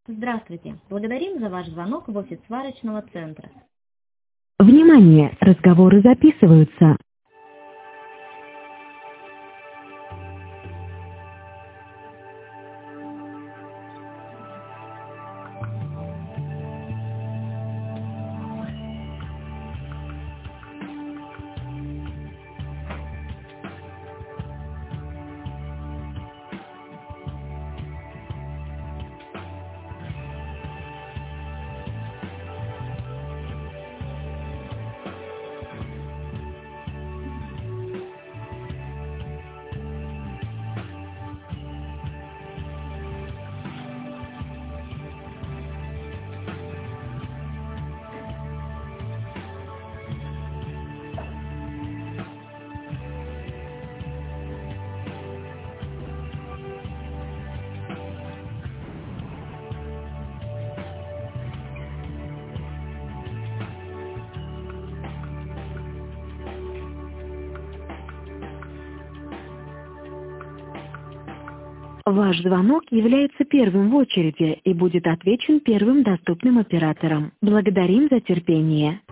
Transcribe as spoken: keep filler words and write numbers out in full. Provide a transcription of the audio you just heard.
Здравствуйте. Благодарим за ваш звонок в офис сварочного центра. Внимание! Разговоры записываются. Ваш звонок является первым в очереди и будет отвечен первым доступным оператором. Благодарим за терпение.